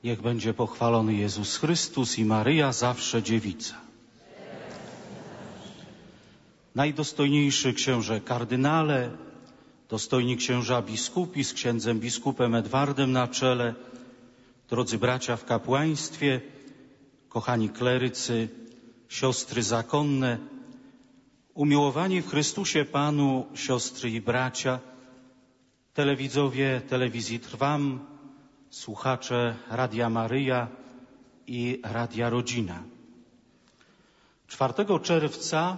Niech będzie pochwalony Jezus Chrystus i Maryja, zawsze dziewica. Najdostojniejszy księże kardynale, dostojni księża biskupi z księdzem biskupem Edwardem na czele, drodzy bracia w kapłaństwie, kochani klerycy, siostry zakonne, umiłowani w Chrystusie Panu siostry i bracia, telewidzowie telewizji Trwam, słuchacze Radia Maryja i Radia Rodzina. 4 czerwca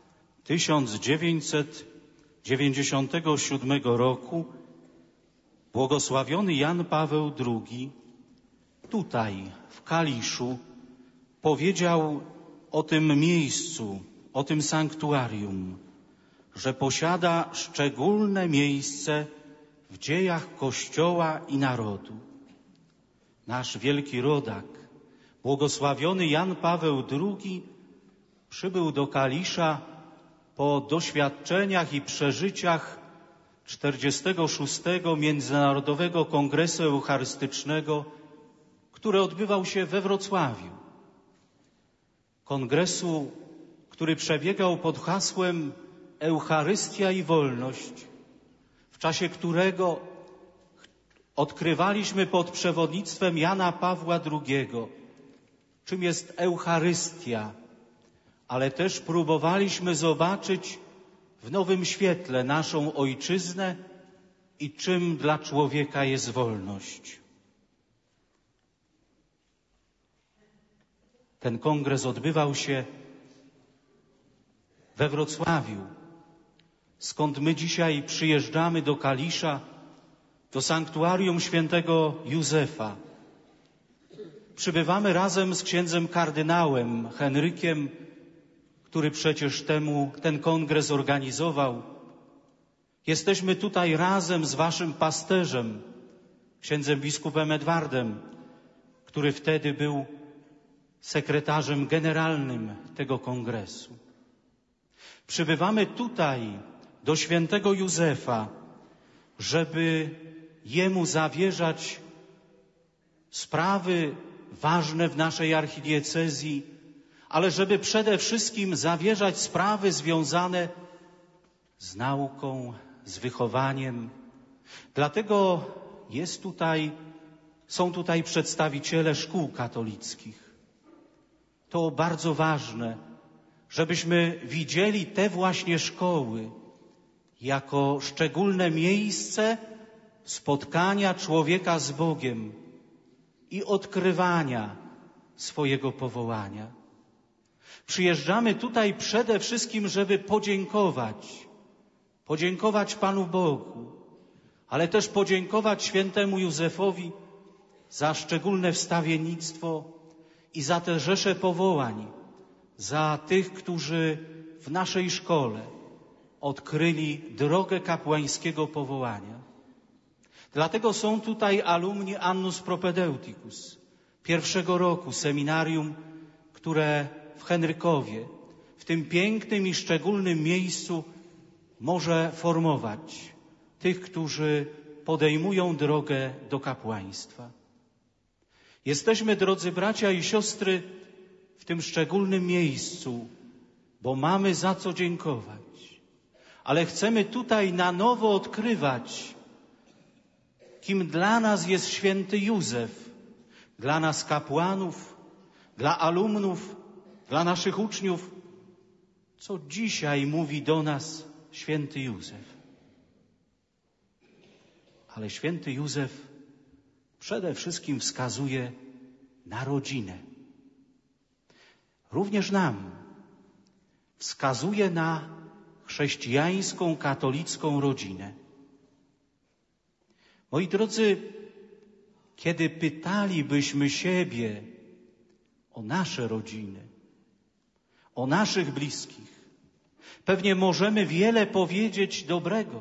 1997 roku błogosławiony Jan Paweł II tutaj w Kaliszu powiedział o tym miejscu, o tym sanktuarium, że posiada szczególne miejsce w dziejach Kościoła i narodu. Nasz wielki rodak, błogosławiony Jan Paweł II, przybył do Kalisza po doświadczeniach i przeżyciach 46. Międzynarodowego Kongresu Eucharystycznego, który odbywał się we Wrocławiu. Kongresu, który przebiegał pod hasłem Eucharystia i wolność, w czasie którego odkrywaliśmy pod przewodnictwem Jana Pawła II, czym jest Eucharystia, ale też próbowaliśmy zobaczyć w nowym świetle naszą ojczyznę i czym dla człowieka jest wolność. Ten kongres odbywał się we Wrocławiu, skąd my dzisiaj przyjeżdżamy do Kalisza, do sanktuarium świętego Józefa. Przybywamy razem z księdzem kardynałem Henrykiem, który przecież ten kongres organizował. Jesteśmy tutaj razem z waszym pasterzem, księdzem biskupem Edwardem, który wtedy był sekretarzem generalnym tego kongresu. Przybywamy tutaj do świętego Józefa, żeby jemu zawierzać sprawy ważne w naszej archidiecezji, ale żeby przede wszystkim zawierzać sprawy związane z nauką, z wychowaniem. Dlatego są tutaj przedstawiciele szkół katolickich. To bardzo ważne, żebyśmy widzieli te właśnie szkoły jako szczególne miejsce spotkania człowieka z Bogiem i odkrywania swojego powołania. Przyjeżdżamy tutaj przede wszystkim, żeby podziękować Panu Bogu, ale też podziękować świętemu Józefowi za szczególne wstawiennictwo i za te rzesze powołań, za tych, którzy w naszej szkole odkryli drogę kapłańskiego powołania. Dlatego są tutaj alumni Annus Propedeuticus, pierwszego roku seminarium, które w Henrykowie, w tym pięknym i szczególnym miejscu może formować tych, którzy podejmują drogę do kapłaństwa. Jesteśmy, drodzy bracia i siostry, w tym szczególnym miejscu, bo mamy za co dziękować. Ale chcemy tutaj na nowo odkrywać, kim dla nas jest święty Józef, dla nas kapłanów, dla alumnów, dla naszych uczniów, co dzisiaj mówi do nas święty Józef. Ale święty Józef przede wszystkim wskazuje na rodzinę. Również nam wskazuje na chrześcijańską, katolicką rodzinę. Moi drodzy, kiedy pytalibyśmy siebie o nasze rodziny, o naszych bliskich, pewnie możemy wiele powiedzieć dobrego.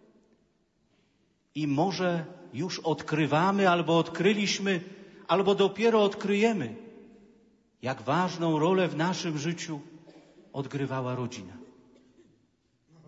I może już odkrywamy, albo odkryliśmy, albo dopiero odkryjemy, jak ważną rolę w naszym życiu odgrywała rodzina.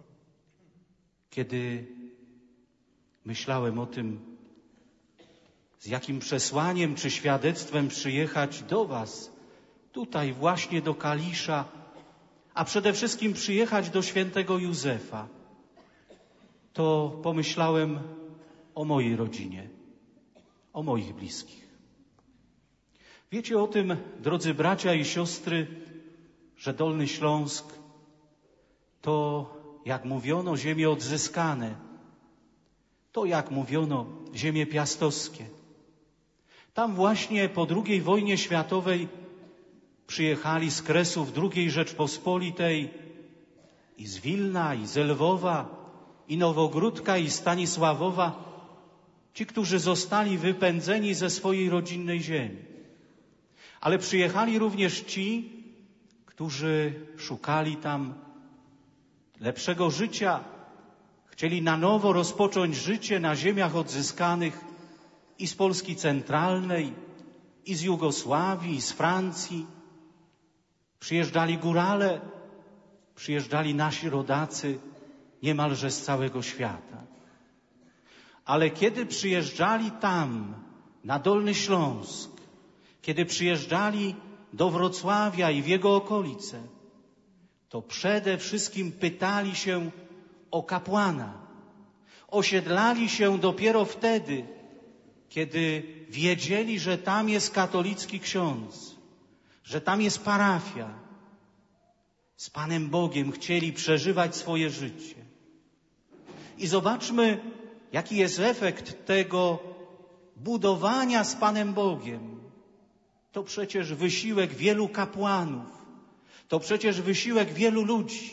Kiedy myślałem o tym, z jakim przesłaniem czy świadectwem przyjechać do was, tutaj właśnie do Kalisza, a przede wszystkim przyjechać do świętego Józefa, to pomyślałem o mojej rodzinie, o moich bliskich. Wiecie o tym, drodzy bracia i siostry, że Dolny Śląsk to, jak mówiono, ziemie odzyskane, to, jak mówiono, ziemie piastowskie. Tam właśnie po II wojnie światowej przyjechali z Kresów II Rzeczpospolitej i z Wilna, i z Lwowa, i Nowogródka, i Stanisławowa, ci, którzy zostali wypędzeni ze swojej rodzinnej ziemi. Ale przyjechali również ci, którzy szukali tam lepszego życia, chcieli na nowo rozpocząć życie na ziemiach odzyskanych i z Polski centralnej, i z Jugosławii, i z Francji. Przyjeżdżali górale, przyjeżdżali nasi rodacy niemalże z całego świata. Ale kiedy przyjeżdżali tam, na Dolny Śląsk, kiedy przyjeżdżali do Wrocławia i w jego okolice, to przede wszystkim pytali się o kapłana. Osiedlali się dopiero wtedy, kiedy wiedzieli, że tam jest katolicki ksiądz, że tam jest parafia. Z Panem Bogiem chcieli przeżywać swoje życie. I zobaczmy, jaki jest efekt tego budowania z Panem Bogiem. To przecież wysiłek wielu kapłanów, to przecież wysiłek wielu ludzi,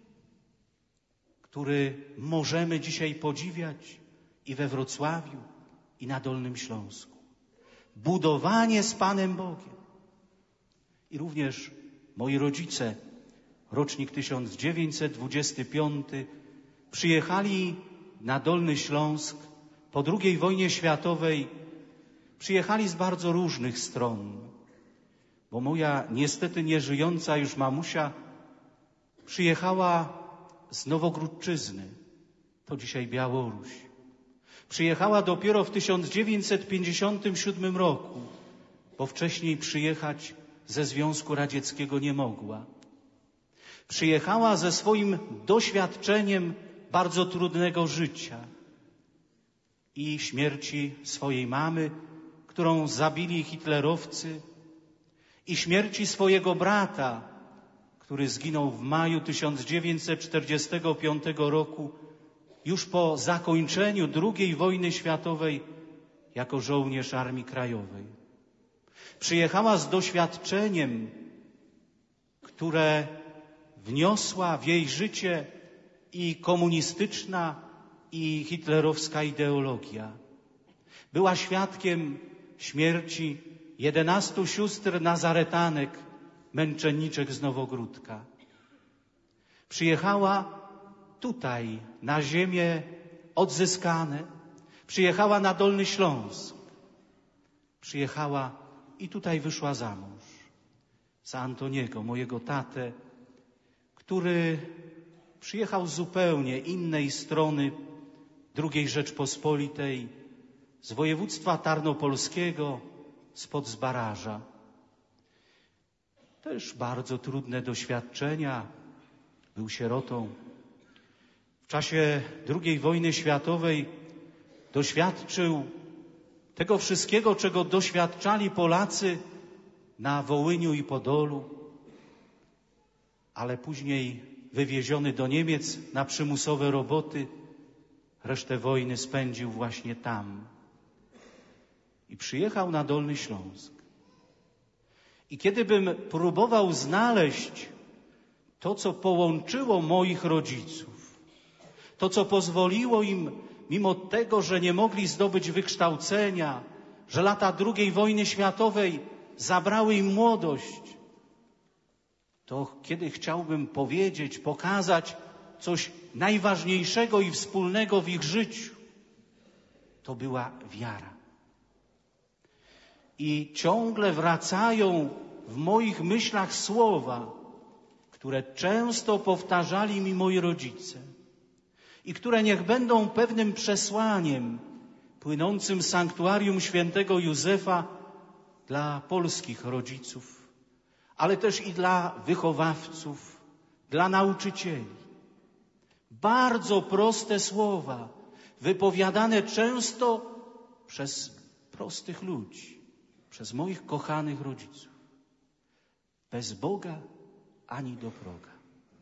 który możemy dzisiaj podziwiać i we Wrocławiu, i na Dolnym Śląsku. Budowanie z Panem Bogiem. I również moi rodzice, rocznik 1925, przyjechali na Dolny Śląsk po II wojnie światowej. Przyjechali z bardzo różnych stron, bo moja niestety nieżyjąca już mamusia przyjechała z Nowogródczyzny, to dzisiaj Białoruś. Przyjechała dopiero w 1957 roku, bo wcześniej przyjechać ze Związku Radzieckiego nie mogła. Przyjechała ze swoim doświadczeniem bardzo trudnego życia i śmierci swojej mamy, którą zabili hitlerowcy, i śmierci swojego brata, który zginął w maju 1945 roku, już po zakończeniu II wojny światowej jako żołnierz Armii Krajowej. Przyjechała z doświadczeniem, które wniosła w jej życie i komunistyczna, i hitlerowska ideologia. Była świadkiem śmierci 11 sióstr nazaretanek, męczenniczek z Nowogródka. Przyjechała tutaj, na ziemię odzyskane. Przyjechała na Dolny Śląsk. Przyjechała i tutaj wyszła za mąż. Za Antoniego, mojego tatę, który przyjechał z zupełnie innej strony II Rzeczpospolitej, z województwa tarnopolskiego, spod Zbaraża. Też bardzo trudne doświadczenia. Był sierotą. W czasie II wojny światowej doświadczył tego wszystkiego, czego doświadczali Polacy na Wołyniu i Podolu, ale później wywieziony do Niemiec na przymusowe roboty, resztę wojny spędził właśnie tam. I przyjechał na Dolny Śląsk. I kiedybym próbował znaleźć to, co połączyło moich rodziców, to, co pozwoliło im, mimo tego, że nie mogli zdobyć wykształcenia, że lata II wojny światowej zabrały im młodość, to kiedy chciałbym powiedzieć, pokazać coś najważniejszego i wspólnego w ich życiu, to była wiara. I ciągle wracają w moich myślach słowa, które często powtarzali mi moi rodzice i które niech będą pewnym przesłaniem, płynącym z sanktuarium świętego Józefa dla polskich rodziców, ale też i dla wychowawców, dla nauczycieli. Bardzo proste słowa, wypowiadane często przez prostych ludzi, przez moich kochanych rodziców. Bez Boga ani do proga.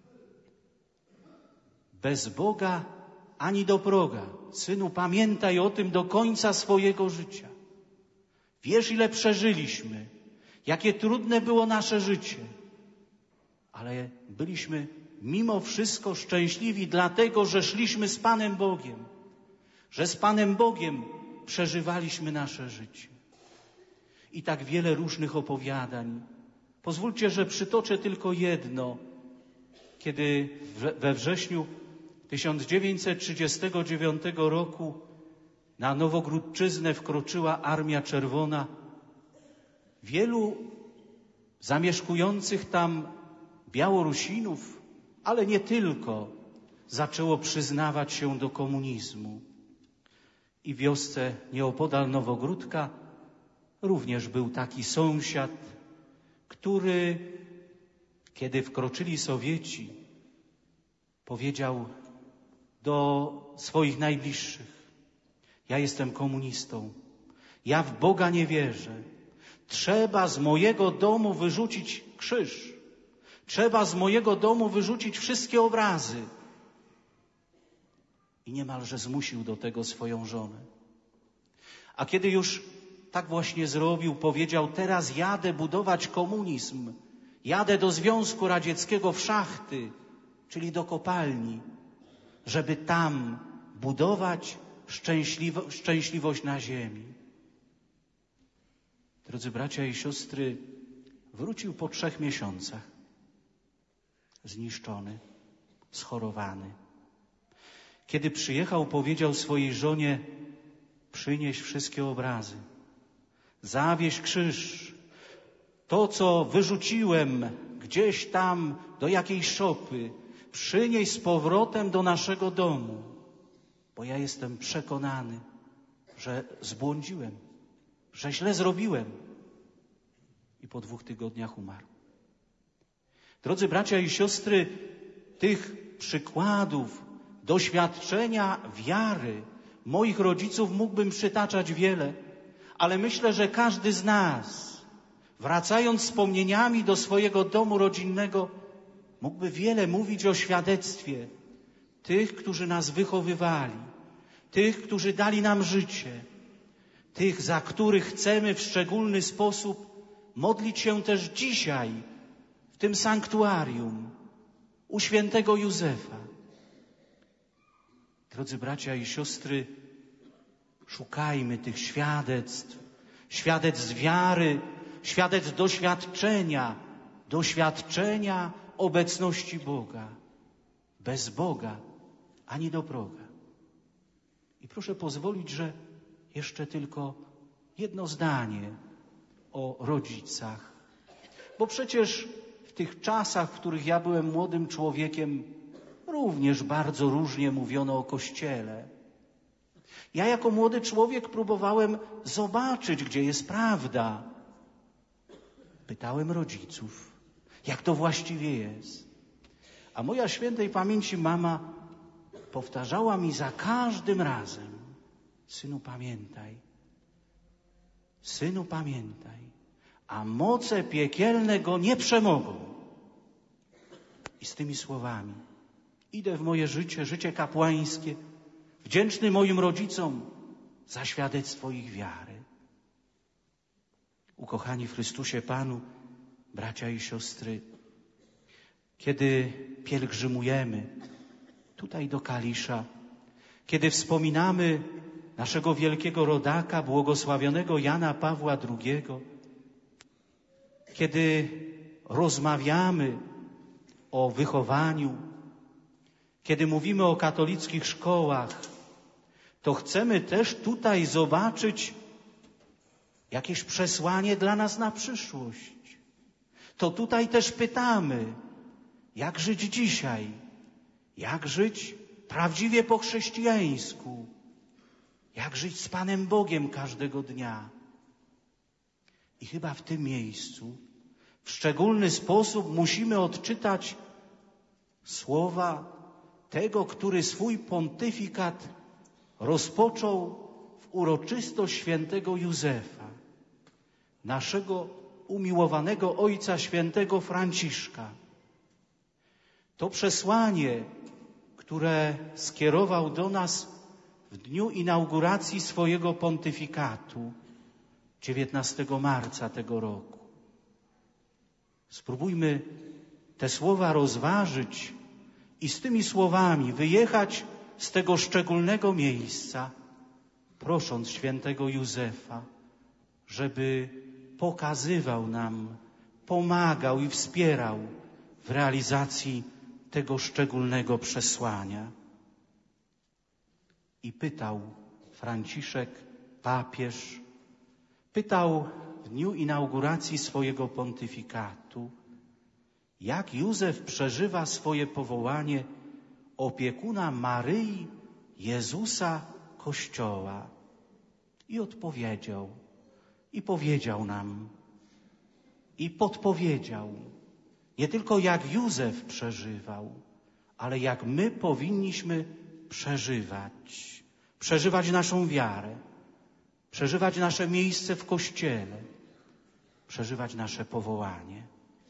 Bez Boga ani do proga. Synu, pamiętaj o tym do końca swojego życia. Wiesz, ile przeżyliśmy, jakie trudne było nasze życie, ale byliśmy mimo wszystko szczęśliwi, dlatego że szliśmy z Panem Bogiem, że z Panem Bogiem przeżywaliśmy nasze życie. I tak wiele różnych opowiadań. Pozwólcie, że przytoczę tylko jedno. Kiedy we wrześniu 1939 roku na Nowogródczyznę wkroczyła Armia Czerwona, wielu zamieszkujących tam Białorusinów, ale nie tylko, zaczęło przyznawać się do komunizmu. I w wiosce nieopodal Nowogródka również był taki sąsiad, który, kiedy wkroczyli Sowieci, powiedział do swoich najbliższych: ja jestem komunistą, ja w Boga nie wierzę. Trzeba z mojego domu wyrzucić krzyż. Trzeba z mojego domu wyrzucić wszystkie obrazy. I niemalże zmusił do tego swoją żonę. A kiedy już tak właśnie zrobił, powiedział: teraz jadę budować komunizm. Jadę do Związku Radzieckiego w szachty, czyli do kopalni, żeby tam budować szczęśliwość na ziemi. Drodzy bracia i siostry, wrócił po 3 miesiącach. Zniszczony, schorowany. Kiedy przyjechał, powiedział swojej żonie: przynieś wszystkie obrazy, zawieź krzyż, to co wyrzuciłem gdzieś tam do jakiejś szopy, przynieś z powrotem do naszego domu, bo ja jestem przekonany, że zbłądziłem, że źle zrobiłem. I po 2 tygodniach umarł. Drodzy bracia i siostry, tych przykładów doświadczenia wiary moich rodziców mógłbym przytaczać wiele, ale myślę, że każdy z nas, wracając wspomnieniami do swojego domu rodzinnego, mógłby wiele mówić o świadectwie tych, którzy nas wychowywali, tych, którzy dali nam życie, tych, za których chcemy w szczególny sposób modlić się też dzisiaj w tym sanktuarium u świętego Józefa. Drodzy bracia i siostry, szukajmy tych świadectw wiary, świadectw doświadczenia obecności Boga. Bez Boga ani do proga. I proszę pozwolić, że jeszcze tylko jedno zdanie o rodzicach. Bo przecież w tych czasach, w których ja byłem młodym człowiekiem, również bardzo różnie mówiono o Kościele. Ja jako młody człowiek próbowałem zobaczyć, gdzie jest prawda. Pytałem rodziców, jak to właściwie jest. A moja świętej pamięci mama powtarzała mi za każdym razem: synu, pamiętaj, a moce piekielne go nie przemogą. I z tymi słowami idę w moje życie kapłańskie, wdzięczny moim rodzicom za świadectwo ich wiary. Ukochani w Chrystusie Panu, bracia i siostry, kiedy pielgrzymujemy tutaj do Kalisza, kiedy wspominamy naszego wielkiego rodaka, błogosławionego Jana Pawła II, kiedy rozmawiamy o wychowaniu, kiedy mówimy o katolickich szkołach, to chcemy też tutaj zobaczyć jakieś przesłanie dla nas na przyszłość. To tutaj też pytamy, jak żyć dzisiaj, jak żyć prawdziwie po chrześcijańsku. jak żyć z Panem Bogiem każdego dnia. I chyba w tym miejscu w szczególny sposób musimy odczytać słowa tego, który swój pontyfikat rozpoczął w uroczystość świętego Józefa, naszego umiłowanego ojca świętego Franciszka. To przesłanie, które skierował do nas w dniu inauguracji swojego pontyfikatu, 19 marca tego roku. Spróbujmy te słowa rozważyć i z tymi słowami wyjechać z tego szczególnego miejsca, prosząc świętego Józefa, żeby pokazywał nam, pomagał i wspierał w realizacji tego szczególnego przesłania. I pytał Franciszek, papież, pytał w dniu inauguracji swojego pontyfikatu, jak Józef przeżywa swoje powołanie opiekuna Maryi, Jezusa, Kościoła. I odpowiedział, i powiedział nam, i podpowiedział, nie tylko jak Józef przeżywał, ale jak my powinniśmy przeżywać naszą wiarę, przeżywać nasze miejsce w Kościele, przeżywać nasze powołanie.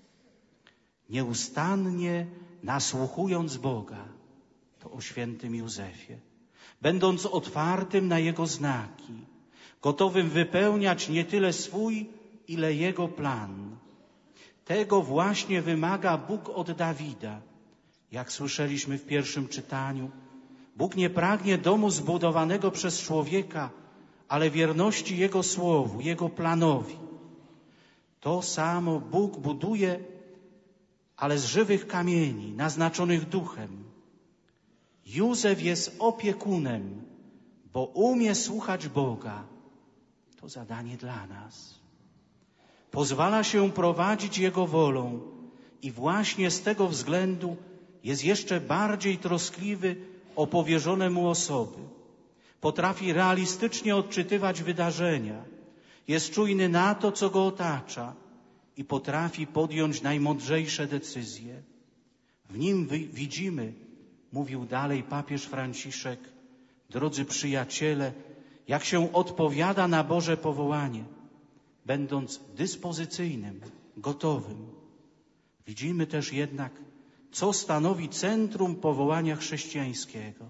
Nieustannie nasłuchując Boga, to o świętym Józefie, będąc otwartym na Jego znaki, gotowym wypełniać nie tyle swój, ile Jego plan. Tego właśnie wymaga Bóg od Dawida. Jak słyszeliśmy w pierwszym czytaniu, Bóg nie pragnie domu zbudowanego przez człowieka, ale wierności Jego słowu, Jego planowi. To samo Bóg buduje, ale z żywych kamieni, naznaczonych duchem. Józef jest opiekunem, bo umie słuchać Boga. To zadanie dla nas. Pozwala się prowadzić Jego wolą i właśnie z tego względu jest jeszcze bardziej troskliwy o powierzone mu osoby. Potrafi realistycznie odczytywać wydarzenia. Jest czujny na to, co go otacza i potrafi podjąć najmądrzejsze decyzje. W nim widzimy, mówił dalej papież Franciszek, drodzy przyjaciele, jak się odpowiada na Boże powołanie, będąc dyspozycyjnym, gotowym. Widzimy też jednak, co stanowi centrum powołania chrześcijańskiego.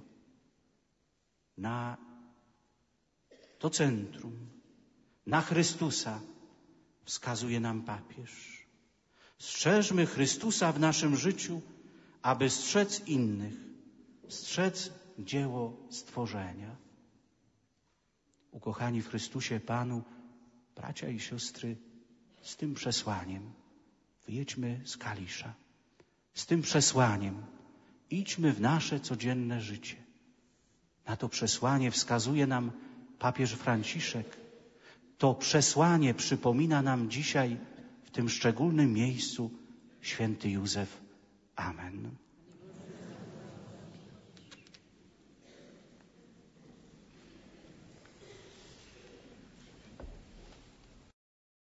Na to centrum, na Chrystusa wskazuje nam papież. Strzeżmy Chrystusa w naszym życiu, aby strzec innych, strzec dzieło stworzenia. Ukochani w Chrystusie Panu, bracia i siostry, z tym przesłaniem wyjedźmy z Kalisza. Z tym przesłaniem idźmy w nasze codzienne życie. Na to przesłanie wskazuje nam papież Franciszek. To przesłanie przypomina nam dzisiaj w tym szczególnym miejscu święty Józef. Amen.